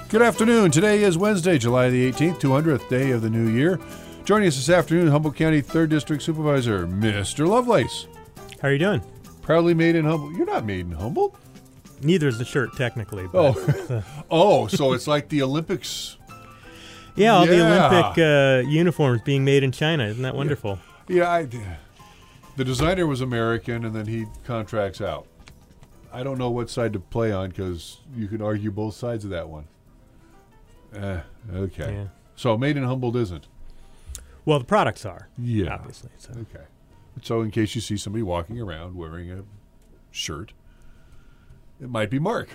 Good afternoon. Today is Wednesday, July the 18th, 200th day of the new year. Joining us this afternoon, Humboldt County 3rd District Supervisor, Mr. Lovelace. How are you doing? Proudly made in Humboldt. You're not made in Humboldt? Neither is the shirt, technically. But So it's like the Olympics. Yeah, all the Olympic uniforms being made in China. Isn't that wonderful? Yeah, the designer was American, and then he contracts out. I don't know what side to play on because you can argue both sides of that one. Okay. Yeah. So made in Humboldt isn't. Well, the products are. Yeah. Obviously. So. Okay. So in case you see somebody walking around wearing a shirt, it might be Mark.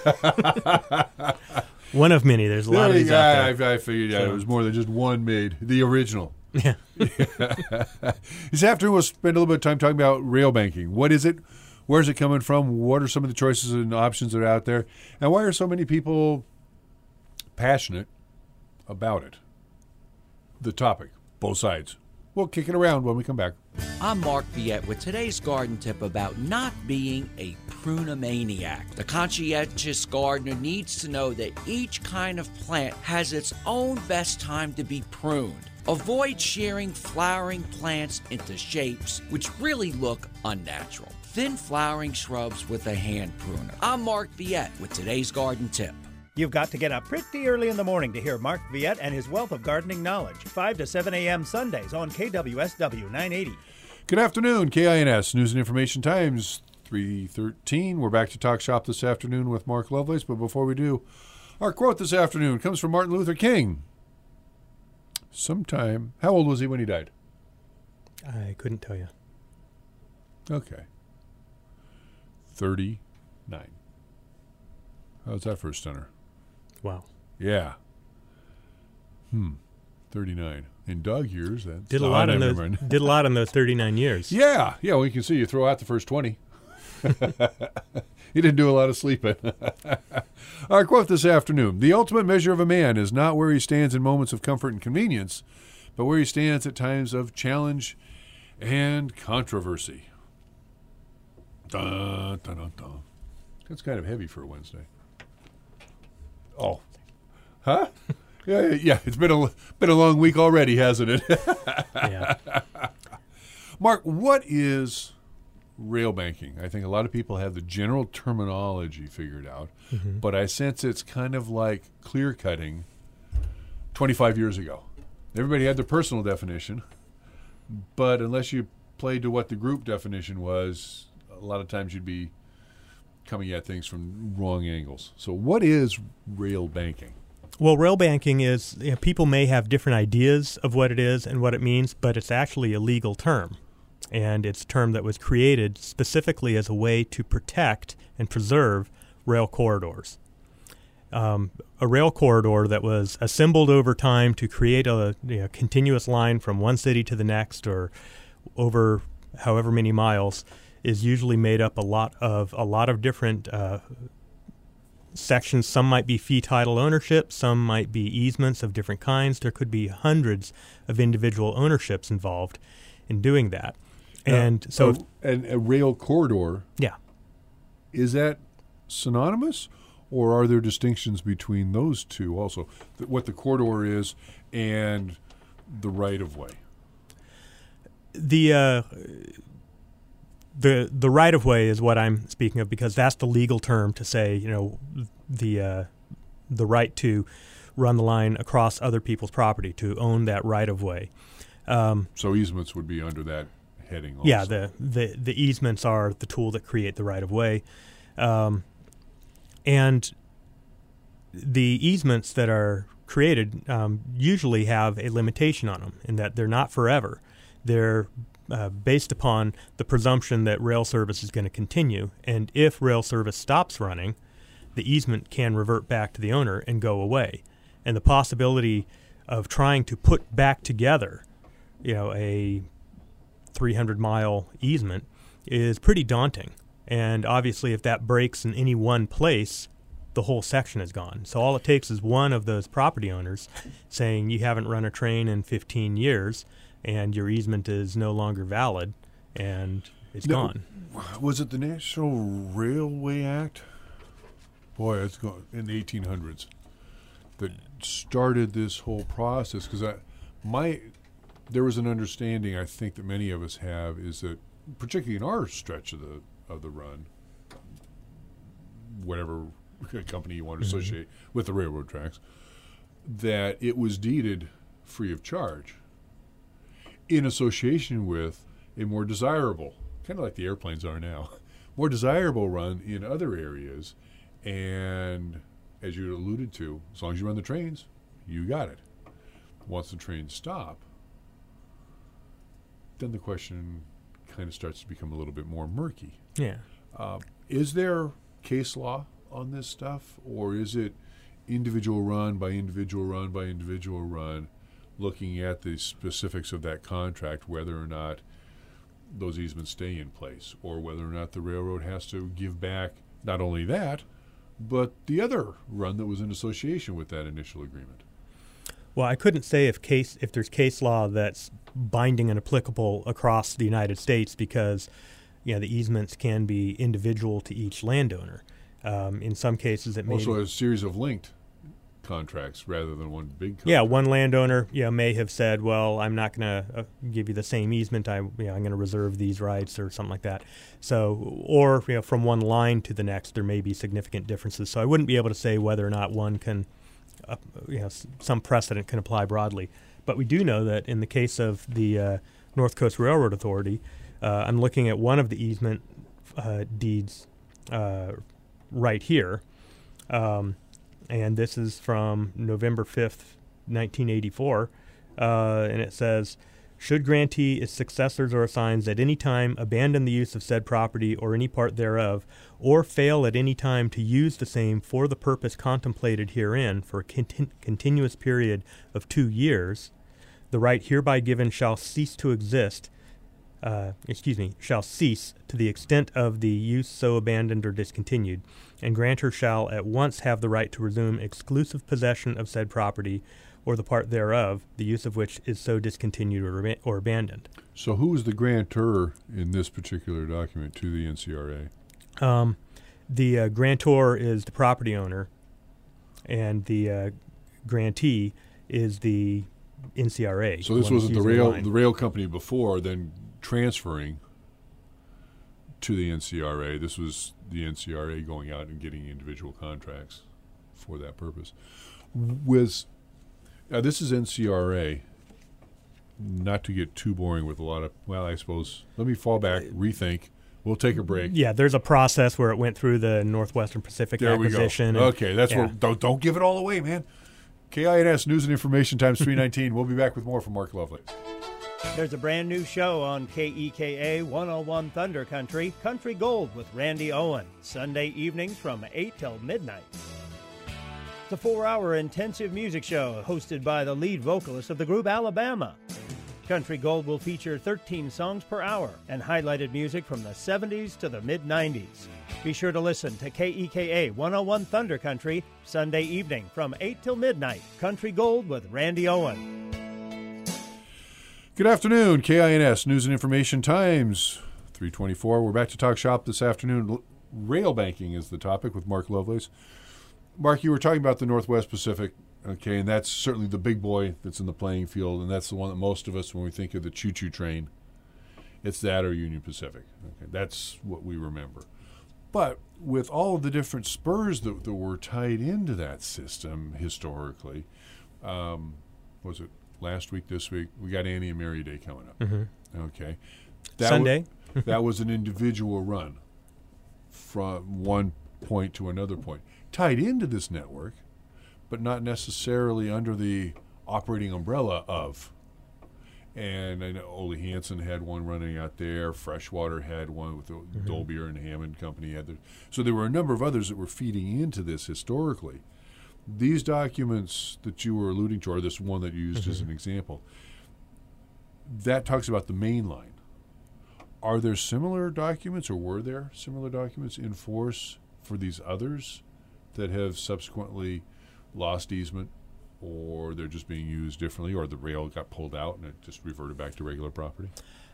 One of many. There's a lot of these out there. I figured out it was more than just one made. The original. Yeah. This afternoon we'll spend a little bit of time talking about rail banking. What is it? Where's it coming from? What are some of the choices and options that are out there? And why are so many people passionate about it? The topic, both sides. We'll kick it around when we come back. I'm Mark Viette with today's garden tip about not being a prunamaniac. The conscientious gardener needs to know that each kind of plant has its own best time to be pruned. Avoid shearing flowering plants into shapes which really look unnatural. Thin flowering shrubs with a hand pruner. I'm Mark Viette with today's garden tip. You've got to get up pretty early in the morning to hear Mark Viette and his wealth of gardening knowledge. 5 to 7 a.m. Sundays on KWSW 980. Good afternoon, KINS News and Information Times 313. We're back to Talk Shop this afternoon with Mark Lovelace, but before we do, our quote this afternoon comes from Martin Luther King. How old was he when he died? I couldn't tell you. Okay. 39. How's that for a stunner? Wow. Yeah. 39. In dog years, that's Did a lot in those 39 years. Yeah. Yeah, well, you can see you throw out the first 20. He didn't do a lot of sleeping. Our quote this afternoon: the ultimate measure of a man is not where he stands in moments of comfort and convenience, but where he stands at times of challenge and controversy. Dun, dun, dun, dun. That's kind of heavy for a Wednesday. Oh. Huh? Yeah. It's been a long week already, hasn't it? Yeah. Mark, what is rail banking? I think a lot of people have the general terminology figured out, but I sense it's kind of like clear cutting 25 years ago. Everybody had their personal definition, but unless you played to what the group definition was, a lot of times you'd be coming at things from wrong angles. So what is rail banking? Well, rail banking is, people may have different ideas of what it is and what it means, but it's actually a legal term. And it's a term that was created specifically as a way to protect and preserve rail corridors. A rail corridor that was assembled over time to create a continuous line from one city to the next or over however many miles is usually made up a lot of different sections. Some might be fee title ownership, some might be easements of different kinds. There could be hundreds of individual ownerships involved in doing that. And a rail corridor, yeah, is that synonymous, or are there distinctions between those two also? What the corridor is and the right of way. The right of way is what I'm speaking of, because that's the legal term to say, the right to run the line across other people's property, to own that right of way. So easements would be under that heading also. Yeah, the easements are the tool that create the right of way. And the easements that are created usually have a limitation on them in that they're not forever. They're based upon the presumption that rail service is going to continue, and if rail service stops running, the easement can revert back to the owner and go away. And the possibility of trying to put back together, a 300-mile easement is pretty daunting. And obviously, if that breaks in any one place, the whole section is gone. So all it takes is one of those property owners saying you haven't run a train in 15 years and your easement is no longer valid, and it's gone. Was it the National Railway Act? Boy, it's gone in the 1800s. that started this whole process? Because there was an understanding I think that many of us have is that, particularly in our stretch of the run, whatever company you want to associate with the railroad tracks, that it was deeded free of charge in association with a more desirable, kind of like the airplanes are now, more desirable run in other areas. And as you alluded to, as long as you run the trains, you got it. Once the trains stop, then the question kind of starts to become a little bit more murky. Yeah. Is there case law on this stuff, or is it individual run by individual run by individual run, looking at the specifics of that contract, whether or not those easements stay in place, or whether or not the railroad has to give back not only that, but the other run that was in association with that initial agreement? Well, I couldn't say if there's case law that's binding and applicable across the United States, because the easements can be individual to each landowner. In some cases, it may also a series of linked contracts rather than one big contract. Yeah, one landowner may have said, well, I'm not going to give you the same easement. I'm going to reserve these rights or something like that. So, or from one line to the next, there may be significant differences. So I wouldn't be able to say whether or not one can, some precedent can apply broadly. But we do know that in the case of the North Coast Railroad Authority, I'm looking at one of the easement deeds right here. And this is from November 5th, 1984, and it says, should grantee, its successors or assigns at any time abandon the use of said property or any part thereof, or fail at any time to use the same for the purpose contemplated herein for a continuous period of 2 years, the right hereby given shall cease to exist, shall cease to the extent of the use so abandoned or discontinued, and grantor shall at once have the right to resume exclusive possession of said property or the part thereof, the use of which is so discontinued or abandoned. So who is the grantor in this particular document to the NCRA? The grantor is the property owner, and the grantee is the NCRA. So this wasn't the rail company before then transferring to the NCRA. This was the NCRA going out and getting individual contracts for that purpose. This is NCRA. Not to get too boring with a lot of, I suppose, let me fall back, rethink. We'll take a break. Yeah, there's a process where it went through the Northwestern Pacific acquisition. We go. Okay, that's where, don't give it all away, man. KINS News and Information times 319. We'll be back with more from Mark Lovelace. There's a brand new show on KEKA 101 Thunder Country, Country Gold with Randy Owen, Sunday evenings from 8 till midnight. It's a 4-hour intensive music show hosted by the lead vocalist of the group Alabama. Country Gold will feature 13 songs per hour and highlighted music from the 70s to the mid-90s. Be sure to listen to KEKA 101 Thunder Country, Sunday evening from 8 till midnight. Country Gold with Randy Owen. Good afternoon, KINS News and Information Times 324. We're back to talk shop this afternoon. Rail banking is the topic with Mark Lovelace. Mark, you were talking about the Northwest Pacific, okay, and that's certainly the big boy that's in the playing field, and that's the one that most of us, when we think of the choo-choo train, it's that or Union Pacific. Okay, that's what we remember. But with all of the different spurs that were tied into that system historically, was it last week, this week, we got Annie and Mary Day coming up. Mm-hmm. Okay. Sunday. That was an individual run from one point to another point. Tied into this network, but not necessarily under the operating umbrella of. And I know Ole Hansen had one running out there. Freshwater had one with the Dolbeer and Hammond Company. So there were a number of others that were feeding into this historically. These documents that you were alluding to, or this one that you used as an example, that talks about the main line. Are there similar documents, or were there similar documents in force for these others that have subsequently lost easement, or they're just being used differently, or the rail got pulled out and it just reverted back to regular property?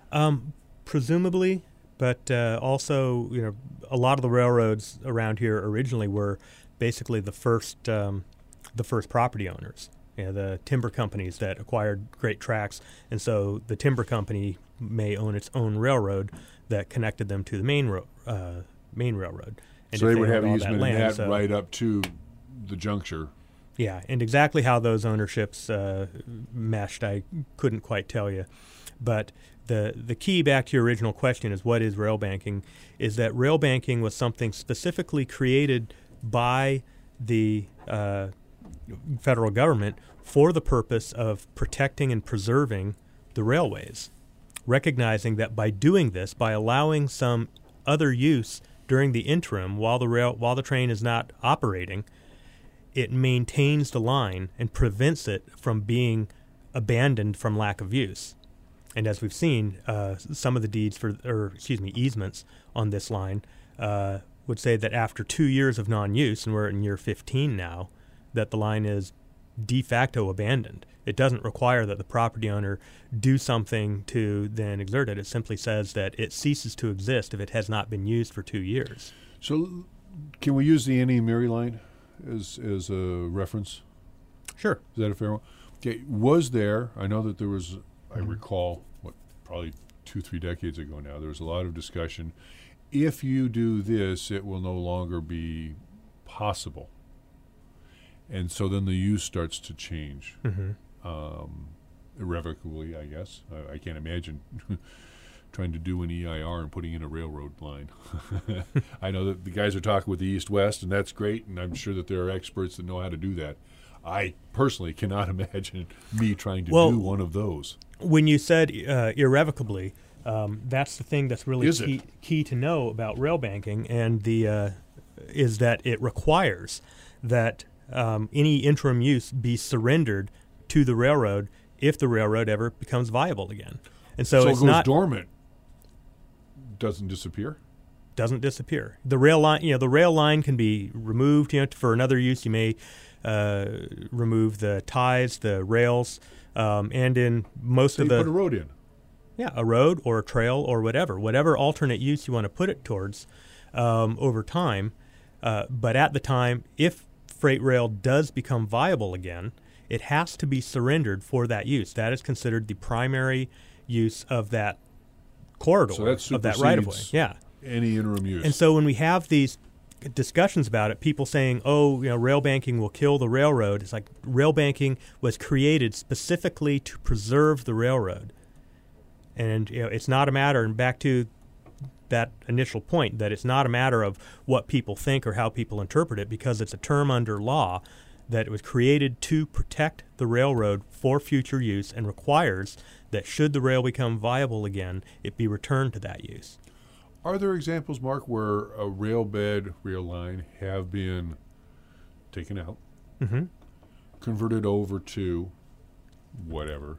Presumably, but also, a lot of the railroads around here originally were basically the first the first property owners, the timber companies that acquired great tracts, and so the timber company may own its own railroad that connected them to the main railroad. And so they would have owned all easement in that right up to the juncture. Yeah, and exactly how those ownerships meshed, I couldn't quite tell you. But the key back to your original question is what is rail banking, is that rail banking was something specifically created by the federal government for the purpose of protecting and preserving the railways, recognizing that by doing this, by allowing some other use during the interim while the train is not operating, it maintains the line and prevents it from being abandoned from lack of use. And as we've seen, some of the easements on this line would say that after 2 years of non-use, and we're in year 15 now, that the line is de facto abandoned. It doesn't require that the property owner do something to then exert it. It simply says that it ceases to exist if it has not been used for 2 years. So can we use the Annie and Mary line as a reference? Sure. Is that a fair one? Okay. Was there, I know that there was, I recall, probably 2-3 decades ago now, there was a lot of discussion. If you do this, it will no longer be possible. And so then the use starts to change irrevocably, I guess. I can't imagine trying to do an EIR and putting in a railroad line. I know that the guys are talking with the East-West, and that's great, and I'm sure that there are experts that know how to do that. I personally cannot imagine me trying to do one of those. When you said irrevocably, that's the thing that's really key to know about rail banking, and is that it requires that any interim use be surrendered to the railroad if the railroad ever becomes viable again. And so it's it goes not dormant. Doesn't disappear. Doesn't disappear. The rail line can be removed. For another use, you may remove the ties, the rails, and in most of the put a road in. Yeah, a road or a trail or whatever alternate use you want to put it towards over time. But at the time, if freight rail does become viable again, it has to be surrendered for that use. That is considered the primary use of that corridor, so of that right-of-way. Yeah. Any interim use. And so when we have these discussions about it, people saying, rail banking will kill the railroad, it's like rail banking was created specifically to preserve the railroad. And it's not a matter, and back to that initial point, that it's not a matter of what people think or how people interpret it, because it's a term under law that it was created to protect the railroad for future use and requires that should the rail become viable again, it be returned to that use. Are there examples, Mark, where a rail line have been taken out, converted over to whatever,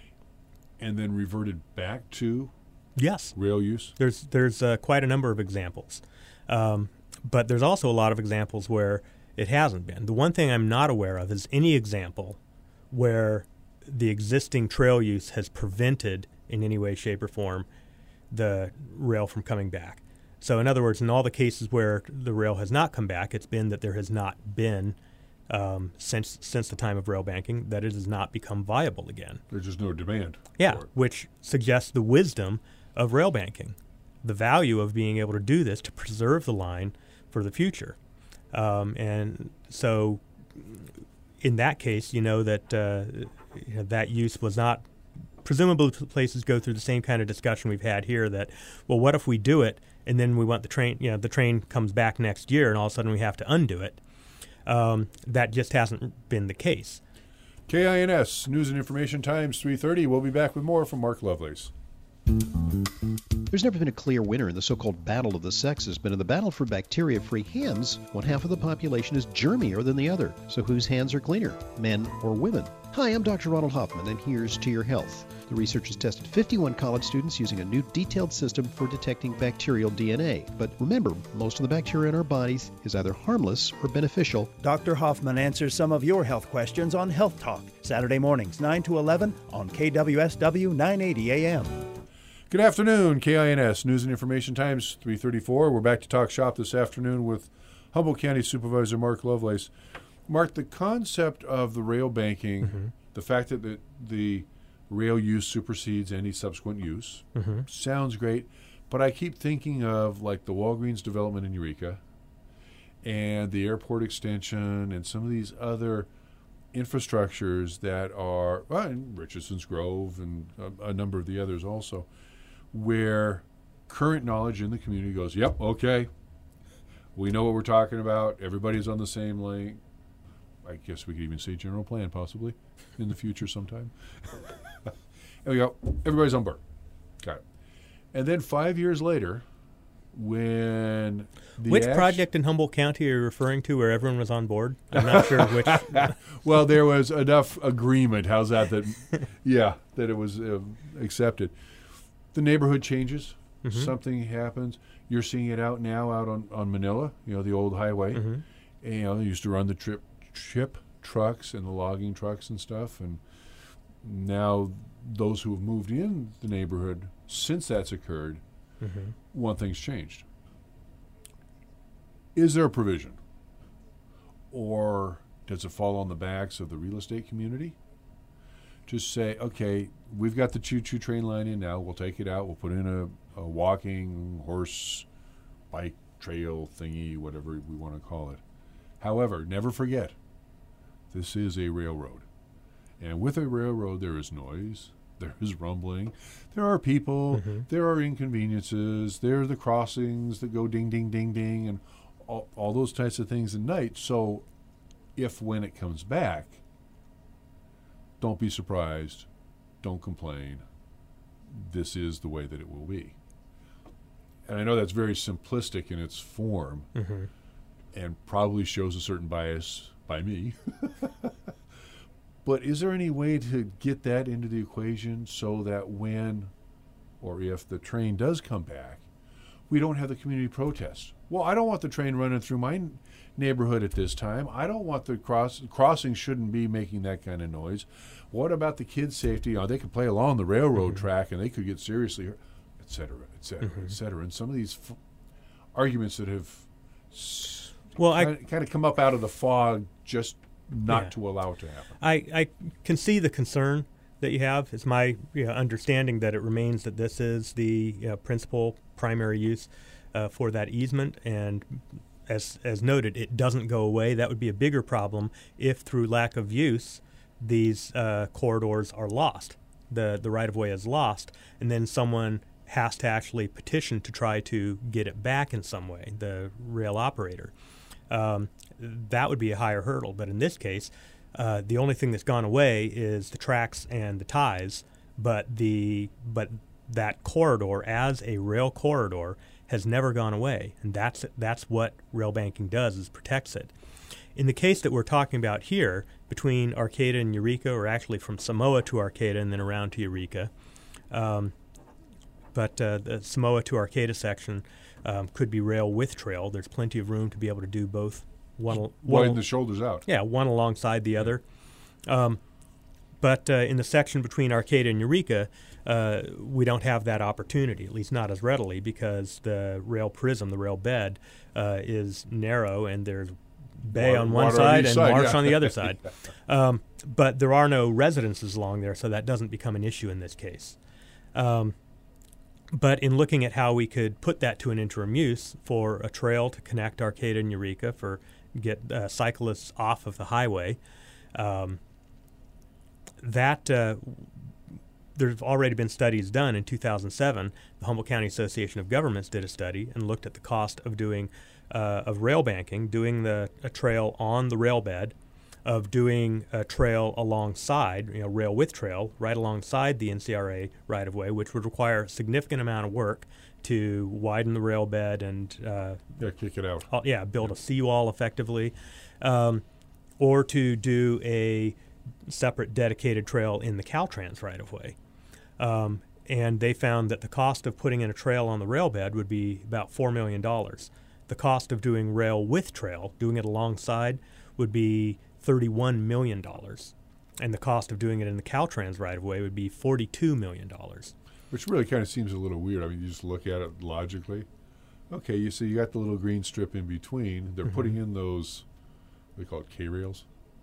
and then reverted back to rail use? There's quite a number of examples. But there's also a lot of examples where it hasn't been. The one thing I'm not aware of is any example where the existing trail use has prevented in any way, shape, or form the rail from coming back. So in other words, in all the cases where the rail has not come back, it's been that there has not been, since the time of rail banking, that it has not become viable again. There's just no demand. Yeah, which suggests the wisdom of rail banking, the value of being able to do this to preserve the line for the future. And so in that case, that that use was not, presumably places go through the same kind of discussion we've had here that, well, what if we do it and then we want the train comes back next year and all of a sudden we have to undo it. That just hasn't been the case. KINS, News and Information Times, 3:30. We'll be back with more from Mark Lovelace. There's never been a clear winner in the so-called battle of the sexes, but in the battle for bacteria-free hands, one half of the population is germier than the other. So whose hands are cleaner, men or women? Hi, I'm Dr. Ronald Hoffman, and here's To Your Health. The researchers tested 51 college students using a new detailed system for detecting bacterial DNA. But remember, most of the bacteria in our bodies is either harmless or beneficial. Dr. Hoffman answers some of your health questions on Health Talk, Saturday mornings 9 to 11 on KWSW 980 AM. Good afternoon, KINS, News and Information Times, 3:34. We're back to talk shop this afternoon with Humboldt County Supervisor Mark Lovelace. Mark, the concept of the rail banking, the fact that the rail use supersedes any subsequent use, sounds great, but I keep thinking of like the Walgreens development in Eureka and the airport extension and some of these other infrastructures that are, in Richardson's Grove and a number of the others also, where current knowledge in the community goes, yep, okay, we know what we're talking about, everybody's on the same lane. I guess we could even say general plan possibly in the future sometime. There we go, everybody's on board. Got it. And then 5 years later, when the Which project in Humboldt County are you referring to where everyone was on board? I'm not sure which. Well, there was enough agreement. How's that? That it was accepted. The neighborhood changes. Something happens. You're seeing it out on Manila. The old highway. And, they used to run the chip trucks and the logging trucks and stuff. And now those who have moved in the neighborhood since that's occurred, one thing's changed. Is there a provision? Or does it fall on the backs of the real estate community? Just say, okay, we've got the choo-choo train line in now. We'll take it out. We'll put in a walking, horse, bike, trail thingy, whatever we want to call it. However, never forget, this is a railroad. And with a railroad, there is noise. There is rumbling. There are people. There are inconveniences. There are the crossings that go ding, ding, ding, ding, and all those types of things at night. So when it comes back, don't be surprised. Don't complain. This is the way that it will be. And I know that's very simplistic in its form and probably shows a certain bias by me. But is there any way to get that into the equation so that when or if the train does come back, we don't have the community protest? Well, I don't want the train running through my neighborhood at this time. I don't want the crossing shouldn't be making that kind of noise. What about the kids' safety? They could play along the railroad track and they could get seriously hurt, et cetera, et cetera, et cetera. And some of these arguments that have kind of come up out of the fog just not to allow it to happen. I can see the concern that you have. It's my understanding that it remains that this is the principal primary use for that easement, and as noted, it doesn't go away. That would be a bigger problem if through lack of use these corridors are lost. The right-of-way is lost, and then someone has to actually petition to try to get it back in some way, the rail operator. That would be a higher hurdle. But in this case, the only thing that's gone away is the tracks and the ties, but that corridor as a rail corridor has never gone away, and that's what rail banking does, is protects it. In the case that we're talking about here, between Arcata and Eureka, or actually from Samoa to Arcata and then around to Eureka, but the Samoa to Arcata section could be rail with trail. There's plenty of room to be able to do both. Widen the shoulders out. Yeah, one alongside the other. But in the section between Arcata and Eureka, we don't have that opportunity, at least not as readily, because the rail prism, the rail bed, is narrow, and there's bay on one side and marsh on the other side. But there are no residences along there, so that doesn't become an issue in this case. But in looking at how we could put that to an interim use for a trail to connect Arcata and Eureka, get cyclists off of the highway, there's already been studies done. In 2007, the Humboldt County Association of Governments did a study and looked at the cost of doing of rail banking, doing a trail on the rail bed, of doing a trail alongside, rail with trail, right alongside the NCRA right-of-way, which would require a significant amount of work to widen the rail bed and kick it out. Build a seawall effectively, or to do a separate dedicated trail in the Caltrans right-of-way. And they found that the cost of putting in a trail on the rail bed would be about $4 million. The cost of doing rail with trail, doing it alongside, would be $31 million. And the cost of doing it in the Caltrans right-of-way would be $42 million. Which really kind of seems a little weird. I mean, you just look at it logically. Okay, you got the little green strip in between. They're putting in those they call it K-rails.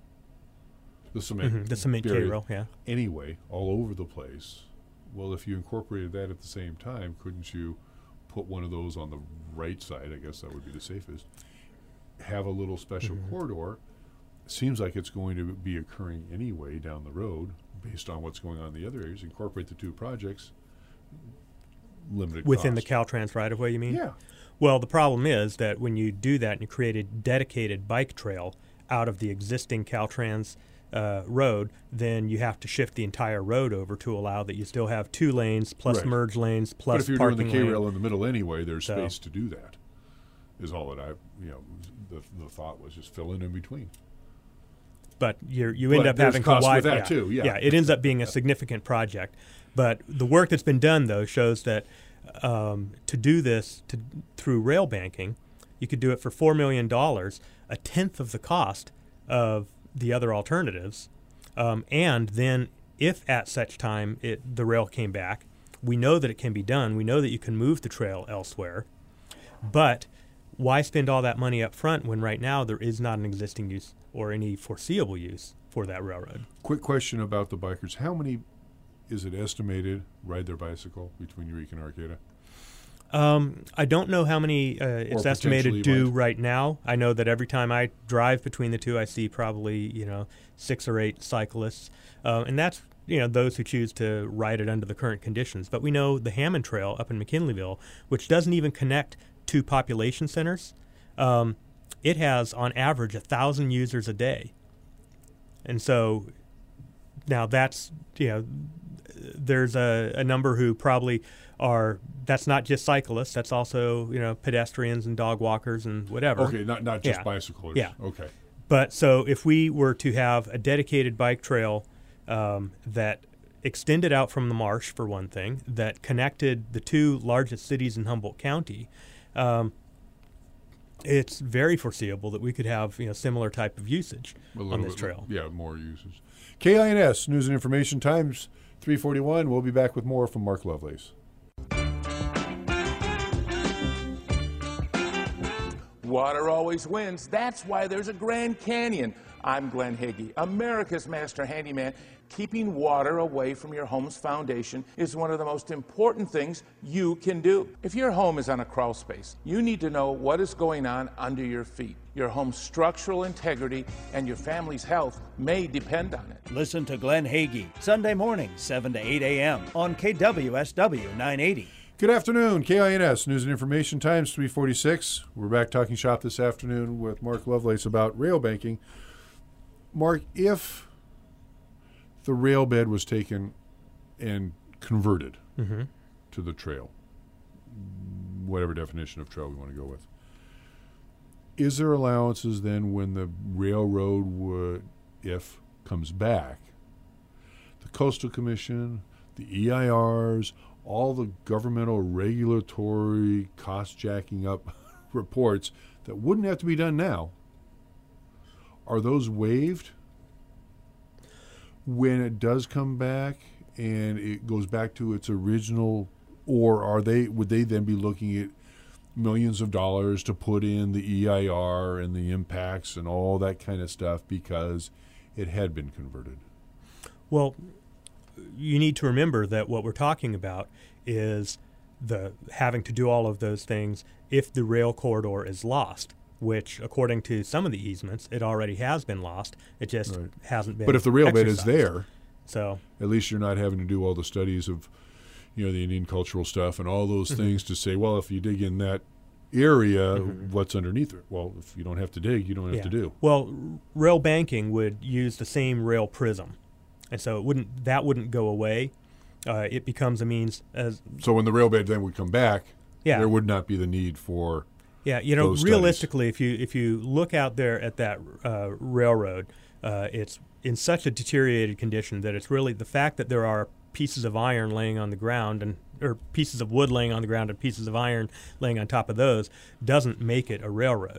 The cement. The cement buried K-rail, yeah. Anyway, all over the place. Well, if you incorporated that at the same time, couldn't you put one of those on the right side? I guess that would be the safest. Have a little special corridor. Seems like it's going to be occurring anyway down the road based on what's going on in the other areas. Incorporate the two projects. Limited Within cost. the Caltrans right-of-way, you mean? Yeah. Well, the problem is that when you do that and you create a dedicated bike trail out of the existing Caltrans road, then you have to shift the entire road over to allow that you still have 2 lanes plus Right. merge lanes plus But if you're parking doing the lane. K-rail in the middle anyway, there's So- space to do that. Is all that the thought was just fill in between. But you But end up there's having to cost with widen that too, yeah. it ends up being a significant project. But the work that's been done though shows that to do this through rail banking, you could do it for $4 million, a tenth of the cost of the other alternatives, and then if at such time the rail came back, we know that it can be done. We know that you can move the trail elsewhere, but why spend all that money up front when right now there is not an existing use or any foreseeable use for that railroad? Quick question about the bikers. How many is it estimated ride their bicycle between Eureka and Arcata? I don't know how many it's estimated potentially do right now. I know that every time I drive between the two, I see probably 6 or 8 cyclists, and that's those who choose to ride it under the current conditions. But we know the Hammond Trail up in McKinleyville, which doesn't even connect to population centers, it has on average 1,000 users a day, and so now that's there's a number who probably are. That's not just cyclists. That's also pedestrians and dog walkers and whatever. Okay, not just Yeah. bicyclers. Yeah. Okay. But so if we were to have a dedicated bike trail that extended out from the marsh, for one thing, that connected the 2 largest cities in Humboldt County, it's very foreseeable that we could have similar type of usage on this trail. Yeah, more uses. KINS, News and Information Times, 3:41. We'll be back with more from Mark Lovelace. Water always wins. That's why there's a Grand Canyon. I'm Glenn Higgy, America's master handyman. Keeping water away from your home's foundation is one of the most important things you can do. If your home is on a crawl space, you need to know what is going on under your feet. Your home's structural integrity and your family's health may depend on it. Listen to Glenn Hagee, Sunday mornings, 7 to 8 a.m. on KWSW 980. Good afternoon, KINS, News and Information Times, 3:46. We're back talking shop this afternoon with Mark Lovelace about rail banking. Mark, if the rail bed was taken and converted to the trail, whatever definition of trail we want to go with, is there allowances then when the railroad comes back, the Coastal Commission, the EIRs, all the governmental regulatory cost jacking up reports that wouldn't have to be done now, are those waived when it does come back and it goes back to its original, or would they then be looking at millions of dollars to put in the EIR and the impacts and all that kind of stuff because it had been converted? Well, you need to remember that what we're talking about is the having to do all of those things if the rail corridor is lost, which, according to some of the easements, it already has been lost. It just hasn't been. But if the rail bed is exercised. there, so at least you're not having to do all the studies of, the Indian cultural stuff and all those things to say, well, if you dig in that area, what's underneath it? Well, if you don't have to dig, you don't have to do. Well, rail banking would use the same rail prism, and so that wouldn't go away. It becomes a means as So when the rail bed then would come back, Yeah. there would not be the need for those realistically, if you look out there at that railroad, it's in such a deteriorated condition that it's really the fact that there are pieces of iron laying on the ground or pieces of wood laying on the ground and pieces of iron laying on top of those doesn't make it a railroad.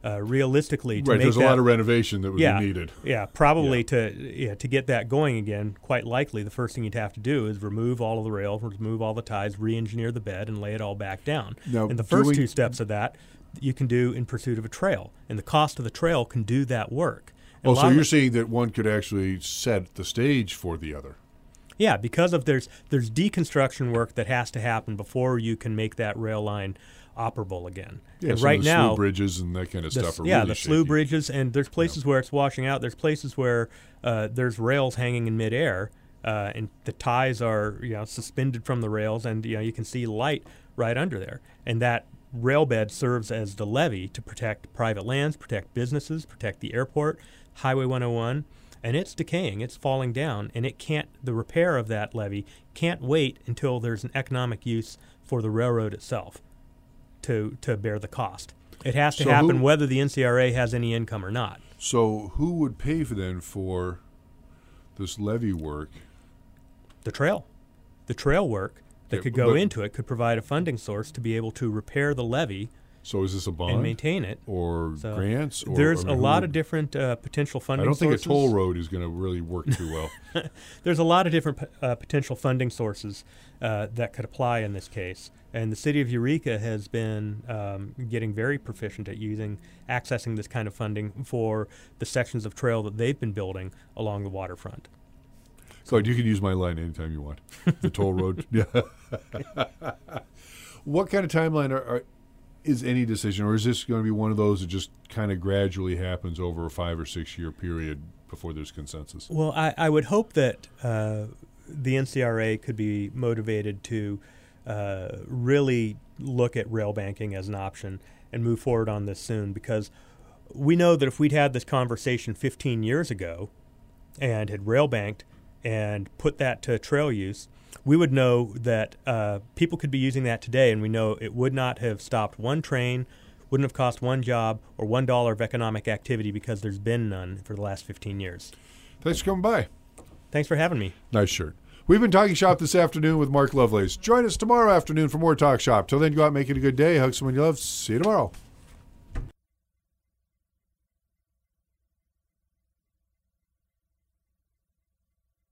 realistically, to right, make there's that, a lot of renovation that would be needed. Yeah, probably to get that going again, quite likely the first thing you'd have to do is remove all of the rails, remove all the ties, re-engineer the bed, and lay it all back down. Now, and the first two steps of that you can do in pursuit of a trail, and the cost of the trail can do that work. And so you're saying that one could actually set the stage for the other. Yeah, because of there's deconstruction work that has to happen before you can make that rail line operable again. Yeah, and so right the now, slough bridges and that kind of stuff are yeah, really the shaky. slough bridges, and there's places where it's washing out. There's places where there's rails hanging in midair, and the ties are suspended from the rails, and you can see light right under there. And that rail bed serves as the levee to protect private lands, protect businesses, protect the airport, Highway 101. And it's decaying, it's falling down, and the repair of that levee can't wait until there's an economic use for the railroad itself to bear the cost. It has to happen whether the NCRA has any income or not. So who would pay for this levee work? The trail. The trail work that could go into it could provide a funding source to be able to repair the levee. So is this a bond? And maintain it. Or grants? There's a lot of different potential funding sources. I don't think a toll road is going to really work too well. There's a lot of different potential funding sources that could apply in this case. And the city of Eureka has been getting very proficient at accessing this kind of funding for the sections of trail that they've been building along the waterfront. So you can use my line anytime you want. The toll road. Yeah. What kind of timeline is any decision, or is this going to be one of those that just kind of gradually happens over a 5 or 6 year period before there's consensus? Well, I would hope that the NCRA could be motivated to really look at rail banking as an option and move forward on this soon, because we know that if we'd had this conversation 15 years ago and had rail banked and put that to trail use, we would know that people could be using that today, and we know it would not have stopped one train, wouldn't have cost one job, or $1 of economic activity, because there's been none for the last 15 years. Thanks for coming by. Thanks for having me. Nice shirt. We've been Talking Shop this afternoon with Mark Lovelace. Join us tomorrow afternoon for more Talk Shop. Till then, go out and make it a good day. Hug someone you love. See you tomorrow.